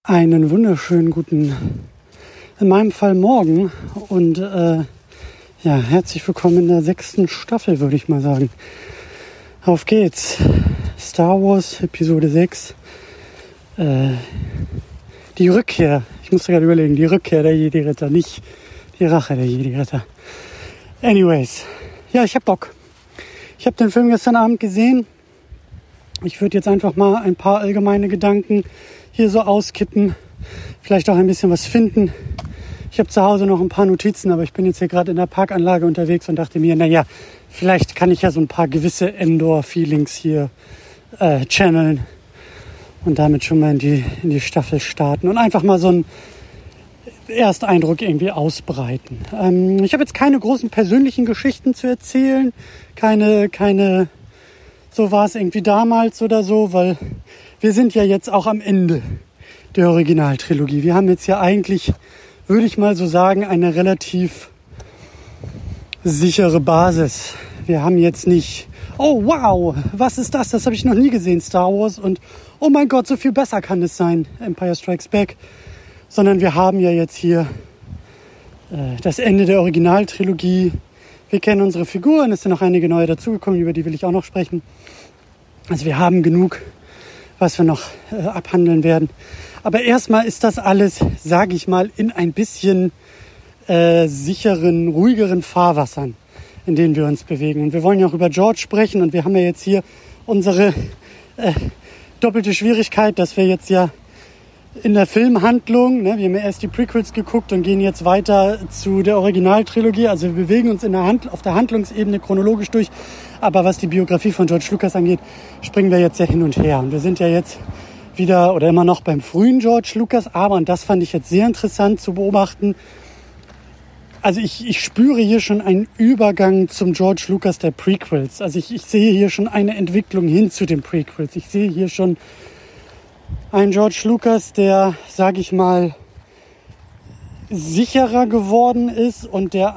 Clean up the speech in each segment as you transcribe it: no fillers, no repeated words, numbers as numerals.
Einen wunderschönen guten, in meinem Fall morgen und herzlich willkommen in der 6. Staffel, würde ich mal sagen. Auf geht's. Star Wars Episode 6. Die Rückkehr. Ich musste gerade überlegen, die Rückkehr der Jedi-Ritter, nicht die Rache der Jedi-Ritter. Anyways, ja, ich hab Bock. Ich habe den Film gestern Abend gesehen. Ich würde jetzt einfach mal ein paar allgemeine Gedanken hier so auskippen, vielleicht auch ein bisschen was finden. Ich habe zu Hause noch ein paar Notizen, aber ich bin jetzt hier gerade in der Parkanlage unterwegs und dachte mir, naja, vielleicht kann ich ja so ein paar gewisse Endor-Feelings hier channeln und damit schon mal in die Staffel starten und einfach mal so einen Ersteindruck irgendwie ausbreiten. Ich habe jetzt keine großen persönlichen Geschichten zu erzählen, keine so war es irgendwie damals oder so, weil wir sind ja jetzt auch am Ende der Originaltrilogie. Wir haben jetzt ja eigentlich, würde ich mal so sagen, eine relativ sichere Basis. Wir haben jetzt nicht, oh wow, was ist das? Das habe ich noch nie gesehen, Star Wars. Und oh mein Gott, so viel besser kann es sein, Empire Strikes Back. Sondern wir haben ja jetzt hier das Ende der Originaltrilogie. Wir kennen unsere Figuren, es sind noch einige neue dazugekommen, über die will ich auch noch sprechen. Also wir haben genug, was wir noch abhandeln werden. Aber erstmal ist das alles, sage ich mal, in ein bisschen sicheren, ruhigeren Fahrwassern, in denen wir uns bewegen. Und wir wollen ja auch über George sprechen und wir haben ja jetzt hier unsere doppelte Schwierigkeit, dass wir jetzt ja in der Filmhandlung, wir haben ja erst die Prequels geguckt und gehen jetzt weiter zu der Originaltrilogie. Also wir bewegen uns auf der Handlungsebene chronologisch durch. Aber was die Biografie von George Lucas angeht, springen wir jetzt ja hin und her. Und wir sind ja jetzt wieder oder immer noch beim frühen George Lucas. Aber, und das fand ich jetzt sehr interessant zu beobachten, also ich spüre hier schon einen Übergang zum George Lucas der Prequels. Also ich sehe hier schon eine Entwicklung hin zu den Prequels. Ich sehe hier schon ein George Lucas, der, sage ich mal, sicherer geworden ist und der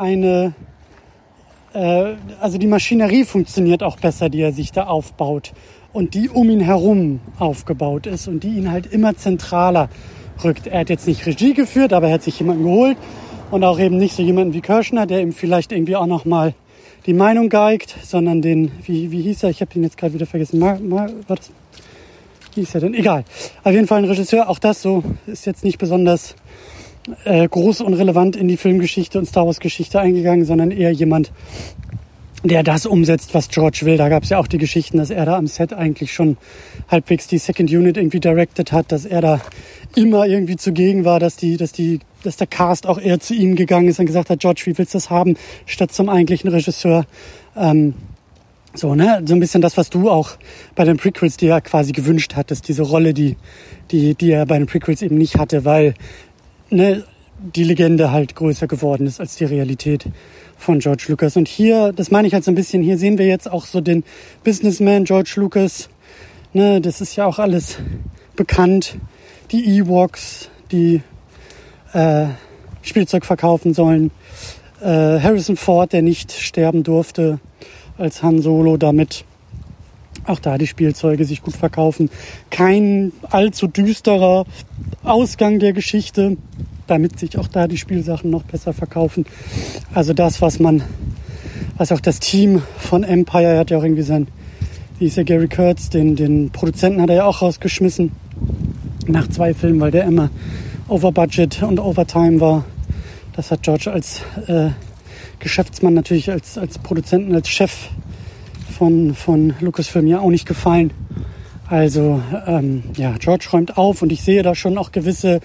also die Maschinerie funktioniert auch besser, die er sich da aufbaut und die um ihn herum aufgebaut ist und die ihn halt immer zentraler rückt. Er hat jetzt nicht Regie geführt, aber er hat sich jemanden geholt und auch eben nicht so jemanden wie Kirshner, der ihm vielleicht irgendwie auch nochmal die Meinung geigt, sondern den, wie hieß er? Ich habe ihn jetzt gerade wieder vergessen. Wie hieß er denn? Egal. Auf jeden Fall ein Regisseur. Auch das so ist jetzt nicht besonders groß und relevant in die Filmgeschichte und Star Wars Geschichte eingegangen, sondern eher jemand, der das umsetzt, was George will. Da gab es ja auch die Geschichten, dass er da am Set eigentlich schon halbwegs die Second Unit irgendwie directed hat, dass er da immer irgendwie zugegen war, dass der Cast auch eher zu ihm gegangen ist und gesagt hat, George, wie willst du das haben, statt zum eigentlichen Regisseur. So ein bisschen das, was du auch bei den Prequels dir quasi gewünscht hattest, diese Rolle, die er bei den Prequels eben nicht hatte, weil die Legende halt größer geworden ist als die Realität von George Lucas. Und hier, das meine ich halt so ein bisschen, hier sehen wir jetzt auch so den Businessman George Lucas. Das ist ja auch alles bekannt. Die Ewoks, die Spielzeug verkaufen sollen. Harrison Ford, der nicht sterben durfte als Han Solo, damit auch da die Spielzeuge sich gut verkaufen. Kein allzu düsterer Ausgang der Geschichte, damit sich auch da die Spielsachen noch besser verkaufen. Also das, was auch das Team von Empire, er hat ja auch irgendwie wie ist der Gary Kurtz, den Produzenten hat er ja auch rausgeschmissen nach 2 Filmen, weil der immer Overbudget und Overtime war. Das hat George als Geschäftsmann natürlich als Produzenten, als Chef von Lucasfilm ja auch nicht gefallen. Also George räumt auf und ich sehe da schon auch gewisse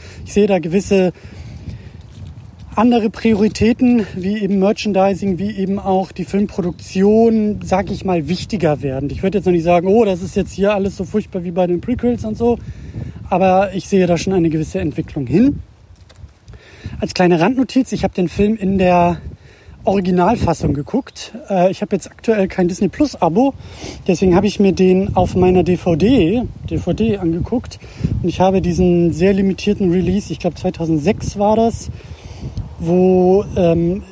andere Prioritäten, wie eben Merchandising, wie eben auch die Filmproduktion, sag ich mal, wichtiger werden. Ich würde jetzt noch nicht sagen, oh, das ist jetzt hier alles so furchtbar wie bei den Prequels und so, aber ich sehe da schon eine gewisse Entwicklung hin. Als kleine Randnotiz, ich habe den Film in der Originalfassung geguckt. Ich habe jetzt aktuell kein Disney Plus Abo, deswegen habe ich mir den auf meiner DVD angeguckt und ich habe diesen sehr limitierten Release, ich glaube 2006 war das, wo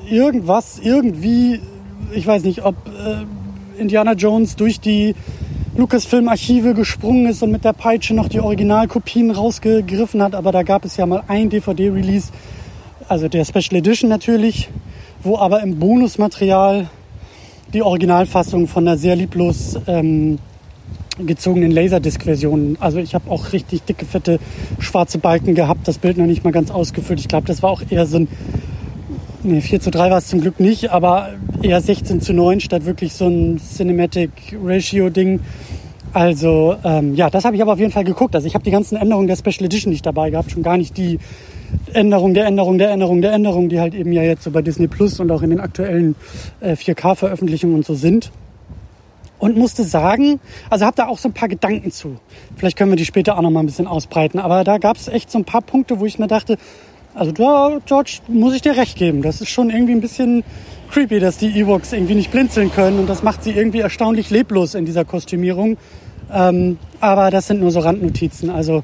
irgendwie, ich weiß nicht, ob Indiana Jones durch die Lucasfilm-Archive gesprungen ist und mit der Peitsche noch die Originalkopien rausgegriffen hat. Aber da gab es ja mal ein DVD-Release, also der Special Edition natürlich, wo aber im Bonusmaterial die Originalfassung von einer sehr lieblos gezogenen Laserdisc-Version. Also ich habe auch richtig dicke, fette, schwarze Balken gehabt, das Bild noch nicht mal ganz ausgefüllt. Ich glaube, das war auch eher so ein 4:3 war es zum Glück nicht, aber eher 16:9 statt wirklich so ein Cinematic-Ratio-Ding. Also das habe ich aber auf jeden Fall geguckt. Also ich habe die ganzen Änderungen der Special Edition nicht dabei gehabt, schon gar nicht die Änderung, die halt eben ja jetzt so bei Disney Plus und auch in den aktuellen 4K-Veröffentlichungen und so sind. Und musste sagen, also habe da auch so ein paar Gedanken zu. Vielleicht können wir die später auch noch mal ein bisschen ausbreiten. Aber da gab es echt so ein paar Punkte, wo ich mir dachte, also da, George, muss ich dir recht geben. Das ist schon irgendwie ein bisschen creepy, dass die Ewoks irgendwie nicht blinzeln können. Und das macht sie irgendwie erstaunlich leblos in dieser Kostümierung. Aber das sind nur so Randnotizen. Also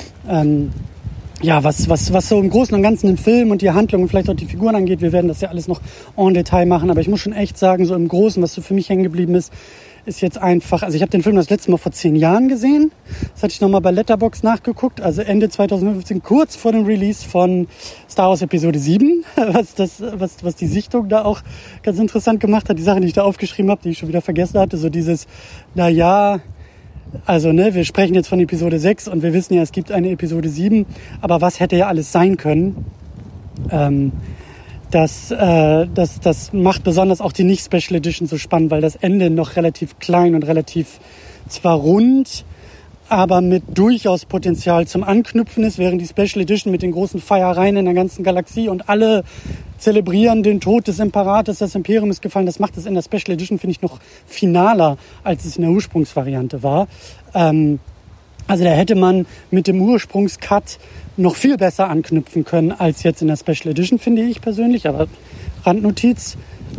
was so im Großen und Ganzen den Film und die Handlung und vielleicht auch die Figuren angeht, wir werden das ja alles noch en Detail machen. Aber ich muss schon echt sagen, so im Großen, was so für mich hängen geblieben ist jetzt einfach, also ich habe den Film das letzte Mal vor 10 Jahren gesehen. Das hatte ich nochmal bei Letterboxd nachgeguckt, also Ende 2015, kurz vor dem Release von Star Wars Episode 7, was die Sichtung da auch ganz interessant gemacht hat. Die Sache, die ich da aufgeschrieben habe, die ich schon wieder vergessen hatte, so dieses, wir sprechen jetzt von Episode 6 und wir wissen ja, es gibt eine Episode 7, aber was hätte ja alles sein können? Das macht besonders auch die Nicht-Special Edition so spannend, weil das Ende noch relativ klein und relativ zwar rund, aber mit durchaus Potenzial zum Anknüpfen ist, während die Special Edition mit den großen Feiereien in der ganzen Galaxie und alle zelebrieren den Tod des Imperators, das Imperium ist gefallen. Das macht es in der Special Edition, finde ich, noch finaler, als es in der Ursprungsvariante war. Also da hätte man mit dem Ursprungscut noch viel besser anknüpfen können als jetzt in der Special Edition, finde ich persönlich. Aber Randnotiz.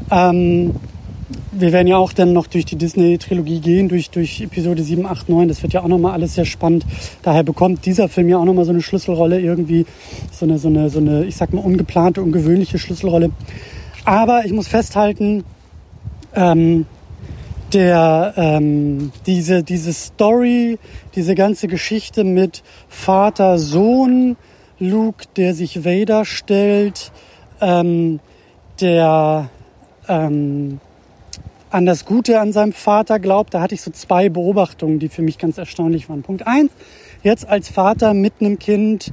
Wir werden ja auch dann noch durch die Disney-Trilogie gehen, durch Episode 7, 8, 9. Das wird ja auch nochmal alles sehr spannend. Daher bekommt dieser Film ja auch nochmal so eine Schlüsselrolle irgendwie. So eine, ich sag mal, ungeplante, ungewöhnliche Schlüsselrolle. Aber ich muss festhalten, diese Story, diese ganze Geschichte mit Vater, Sohn, Luke, der sich Vader stellt, der an das Gute an seinem Vater glaubt, da hatte ich so 2 Beobachtungen, die für mich ganz erstaunlich waren. Punkt 1, jetzt als Vater mit einem Kind,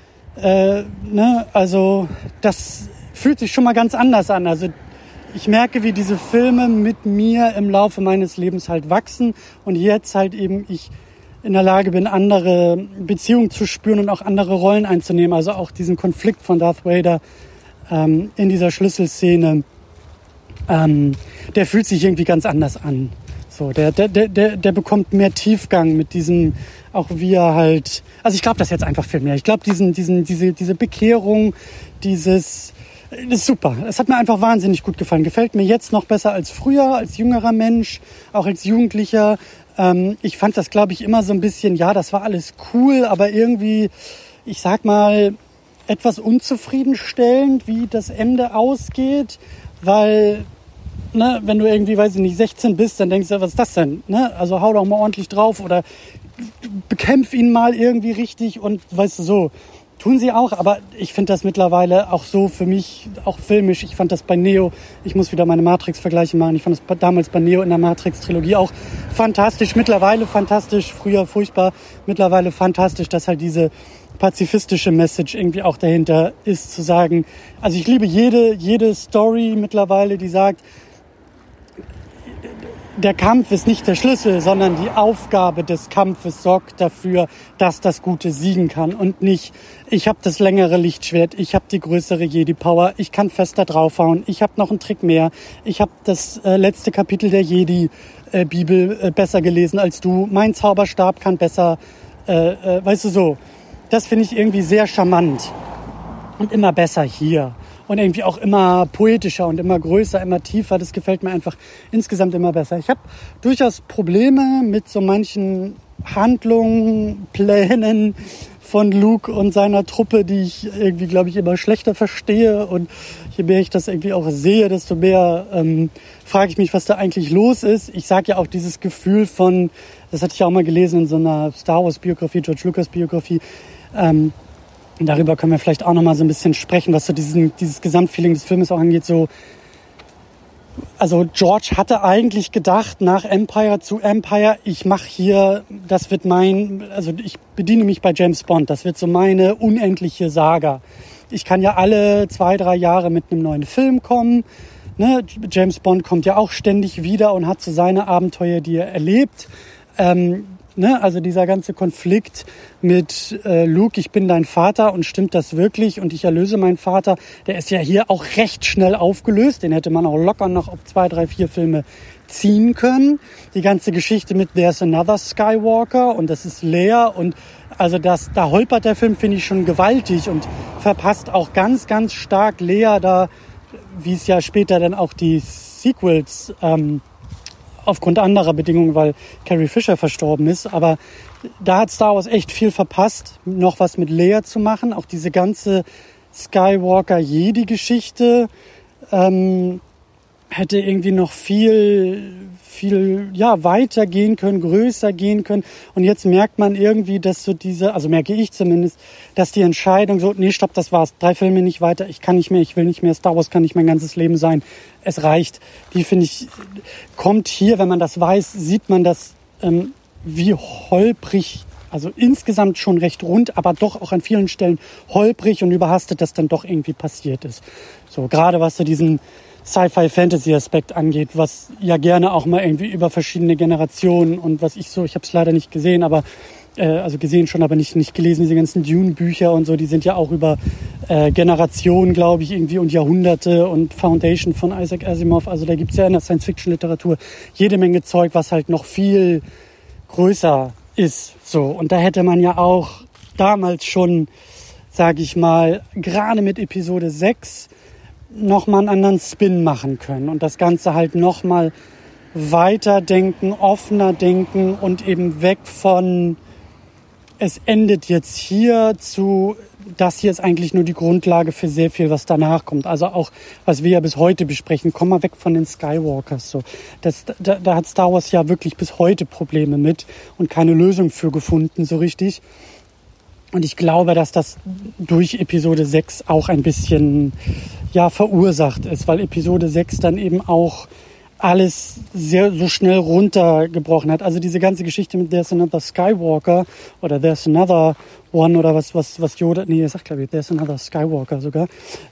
also das fühlt sich schon mal ganz anders an. Also ich merke, wie diese Filme mit mir im Laufe meines Lebens halt wachsen und jetzt halt eben ich in der Lage bin, andere Beziehungen zu spüren und auch andere Rollen einzunehmen. Also auch diesen Konflikt von Darth Vader in dieser Schlüsselszene, der fühlt sich irgendwie ganz anders an. So, der bekommt mehr Tiefgang mit diesem, auch wie er halt, also ich glaube das jetzt einfach viel mehr. Ich glaube diese Bekehrung, das ist super. Es hat mir einfach wahnsinnig gut gefallen. Gefällt mir jetzt noch besser als früher, als jüngerer Mensch, auch als Jugendlicher. Ich fand das, glaube ich, immer so ein bisschen, ja, das war alles cool, aber irgendwie, ich sag mal, etwas unzufriedenstellend, wie das Ende ausgeht, weil, wenn du irgendwie, 16 bist, dann denkst du, was ist das denn? Also hau doch mal ordentlich drauf oder bekämpf ihn mal irgendwie richtig und weißt du so. Tun sie auch, aber ich finde das mittlerweile auch so für mich, auch filmisch. Ich fand das bei Neo, ich muss wieder meine Matrix-Vergleiche machen, ich fand das damals bei Neo in der Matrix-Trilogie auch fantastisch, mittlerweile fantastisch, früher furchtbar, mittlerweile fantastisch, dass halt diese pazifistische Message irgendwie auch dahinter ist, zu sagen, also ich liebe jede Story mittlerweile, die sagt, der Kampf ist nicht der Schlüssel, sondern die Aufgabe des Kampfes sorgt dafür, dass das Gute siegen kann und nicht, ich habe das längere Lichtschwert, ich habe die größere Jedi-Power, ich kann fester draufhauen, ich habe noch einen Trick mehr, ich habe das letzte Kapitel der Jedi-Bibel besser gelesen als du, mein Zauberstab kann besser, weißt du so. Das finde ich irgendwie sehr charmant und immer besser hier. Und irgendwie auch immer poetischer und immer größer, immer tiefer. Das gefällt mir einfach insgesamt immer besser. Ich habe durchaus Probleme mit so manchen Handlungen, Plänen von Luke und seiner Truppe, die ich irgendwie, glaube ich, immer schlechter verstehe. Und je mehr ich das irgendwie auch sehe, desto mehr frage ich mich, was da eigentlich los ist. Ich sage ja auch dieses Gefühl von, das hatte ich auch mal gelesen in so einer Star Wars Biografie, George Lucas Biografie. Darüber können wir vielleicht auch noch mal so ein bisschen sprechen, was so dieses Gesamtfeeling des Filmes auch angeht. So, also George hatte eigentlich gedacht, nach Empire zu Empire, ich mache hier, das wird ich bediene mich bei James Bond, das wird so meine unendliche Saga. Ich kann ja alle 2-3 Jahre mit einem neuen Film kommen. Ne? James Bond kommt ja auch ständig wieder und hat so seine Abenteuer, die er erlebt. Also dieser ganze Konflikt mit Luke, ich bin dein Vater und stimmt das wirklich und ich erlöse meinen Vater, der ist ja hier auch recht schnell aufgelöst. Den hätte man auch locker noch auf 2, 3, 4 Filme ziehen können. Die ganze Geschichte mit There's Another Skywalker und das ist Leia und also da holpert der Film, finde ich, schon gewaltig und verpasst auch ganz, ganz stark Leia da, wie es ja später dann auch die Sequels aufgrund anderer Bedingungen, weil Carrie Fisher verstorben ist. Aber da hat Star Wars echt viel verpasst, noch was mit Leia zu machen. Auch diese ganze Skywalker-Jedi-Geschichte hätte irgendwie noch viel weiter gehen können, größer gehen können. Und jetzt merkt man irgendwie, dass so merke ich zumindest, dass die Entscheidung so, nee, stopp, das war's. 3 Filme nicht weiter, ich kann nicht mehr, ich will nicht mehr, Star Wars kann nicht mein ganzes Leben sein. Es reicht. Die, finde ich, kommt hier, wenn man das weiß, sieht man das, wie holprig, also insgesamt schon recht rund, aber doch auch an vielen Stellen holprig und überhastet das dann doch irgendwie passiert ist. So, gerade was so diesen Sci-Fi-Fantasy-Aspekt angeht, was ja gerne auch mal irgendwie über verschiedene Generationen und ich habe es leider nicht gesehen, aber gesehen schon, aber nicht gelesen, diese ganzen Dune-Bücher und so, die sind ja auch über Generationen, glaube ich, irgendwie und Jahrhunderte und Foundation von Isaac Asimov, also da gibt's ja in der Science-Fiction-Literatur jede Menge Zeug, was halt noch viel größer ist, so. Und da hätte man ja auch damals schon, sage ich mal, gerade mit Episode 6 nochmal einen anderen Spin machen können und das Ganze halt nochmal weiterdenken, offener denken und eben weg von, es endet jetzt hier zu, das hier ist eigentlich nur die Grundlage für sehr viel, was danach kommt. Also auch, was wir ja bis heute besprechen, komm mal weg von den Skywalkers. So. Da hat Star Wars ja wirklich bis heute Probleme mit und keine Lösung für gefunden, so richtig. Und ich glaube, dass das durch Episode 6 auch ein bisschen verursacht ist, weil Episode 6 dann eben auch alles so schnell runtergebrochen hat. Also diese ganze Geschichte mit There's Another Skywalker oder There's Another One oder was Yoda, er sagt, glaube ich, There's Another Skywalker sogar,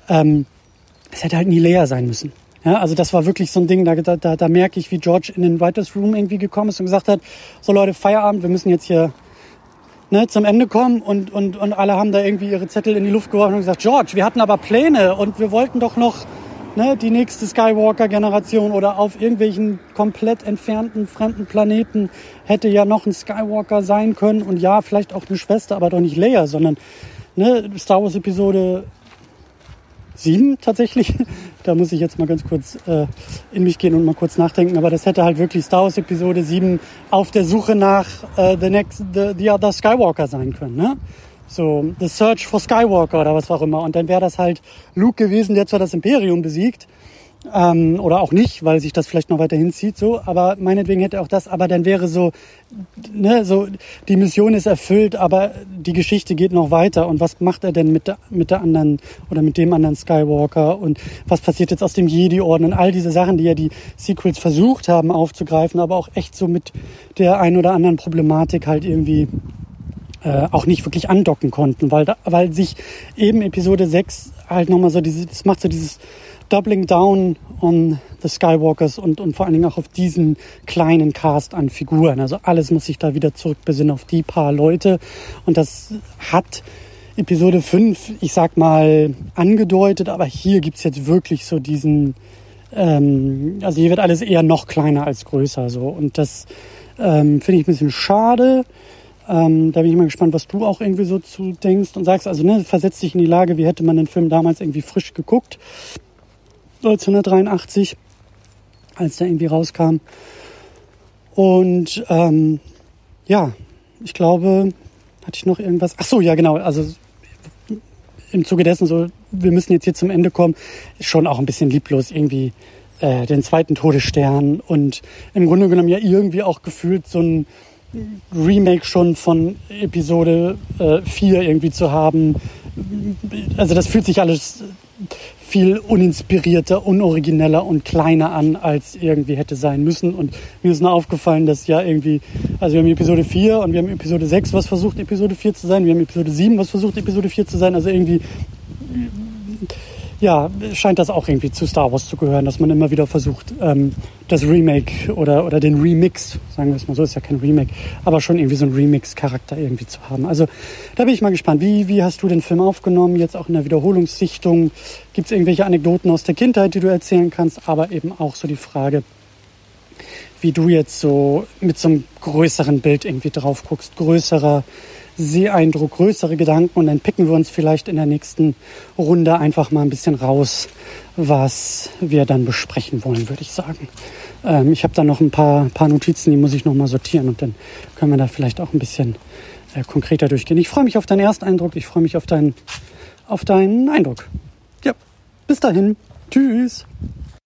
es hätte halt nie Leia sein müssen. Ja, also das war wirklich so ein Ding, da merke ich, wie George in den Writers Room irgendwie gekommen ist und gesagt hat, so Leute, Feierabend, wir müssen jetzt hier zum Ende kommen und alle haben da irgendwie ihre Zettel in die Luft geworfen und gesagt, George, wir hatten aber Pläne und wir wollten doch noch die nächste Skywalker-Generation oder auf irgendwelchen komplett entfernten, fremden Planeten hätte ja noch ein Skywalker sein können und ja, vielleicht auch eine Schwester, aber doch nicht Leia, sondern Star Wars Episode 7 tatsächlich. Da muss ich jetzt mal ganz kurz in mich gehen und mal kurz nachdenken. Aber das hätte halt wirklich Star Wars Episode 7 auf der Suche nach the other Skywalker sein können. Ne? So, The Search for Skywalker oder was auch immer. Und dann wäre das halt Luke gewesen, der zwar das Imperium besiegt, oder auch nicht, weil sich das vielleicht noch weiter hinzieht, so, aber meinetwegen hätte er auch das, aber dann wäre so, die Mission ist erfüllt, aber die Geschichte geht noch weiter und was macht er denn mit der anderen oder mit dem anderen Skywalker und was passiert jetzt aus dem Jedi-Orden und all diese Sachen, die ja die Sequels versucht haben aufzugreifen, aber auch echt so mit der ein oder anderen Problematik halt irgendwie auch nicht wirklich andocken konnten, weil sich eben Episode 6 halt nochmal so das macht so dieses Doubling down on the Skywalkers und vor allen Dingen auch auf diesen kleinen Cast an Figuren. Also alles muss sich da wieder zurückbesinnen auf die paar Leute. Und das hat Episode 5, ich sag mal, angedeutet, aber hier gibt's jetzt wirklich so diesen, also hier wird alles eher noch kleiner als größer so. Und das finde ich ein bisschen schade. Da bin ich mal gespannt, was du auch irgendwie so zu denkst und sagst. Also versetz dich in die Lage, wie hätte man den Film damals irgendwie frisch geguckt. 1983, als der irgendwie rauskam. Und ich glaube, Hatte ich noch irgendwas? Ach so, ja genau, also im Zuge dessen so, wir müssen jetzt hier zum Ende kommen, ist schon auch ein bisschen lieblos irgendwie den zweiten Todesstern und im Grunde genommen ja irgendwie auch gefühlt so ein Remake schon von Episode 4 irgendwie zu haben. Also das fühlt sich alles viel uninspirierter, unorigineller und kleiner an, als irgendwie hätte sein müssen. Und mir ist nur aufgefallen, dass ja irgendwie, also wir haben Episode 4 und wir haben Episode 6, was versucht Episode 4 zu sein. Wir haben Episode 7, was versucht Episode 4 zu sein. Also irgendwie, ja, scheint das auch irgendwie zu Star Wars zu gehören, dass man immer wieder versucht, das Remake oder den Remix, sagen wir es mal so, ist ja kein Remake, aber schon irgendwie so einen Remix-Charakter irgendwie zu haben. Also da bin ich mal gespannt. Wie hast du den Film aufgenommen, jetzt auch in der Wiederholungssichtung? Gibt es irgendwelche Anekdoten aus der Kindheit, die du erzählen kannst? Aber eben auch so die Frage, wie du jetzt so mit so einem größeren Bild irgendwie drauf guckst, größerer Seeeindruck, größere Gedanken, und dann picken wir uns vielleicht in der nächsten Runde einfach mal ein bisschen raus, was wir dann besprechen wollen, würde ich sagen. Ich habe da noch ein paar Notizen, die muss ich noch mal sortieren, und dann können wir da vielleicht auch ein bisschen konkreter durchgehen. Ich freue mich auf deinen Ersteindruck, ich freue mich auf deinen Eindruck. Ja, bis dahin. Tschüss.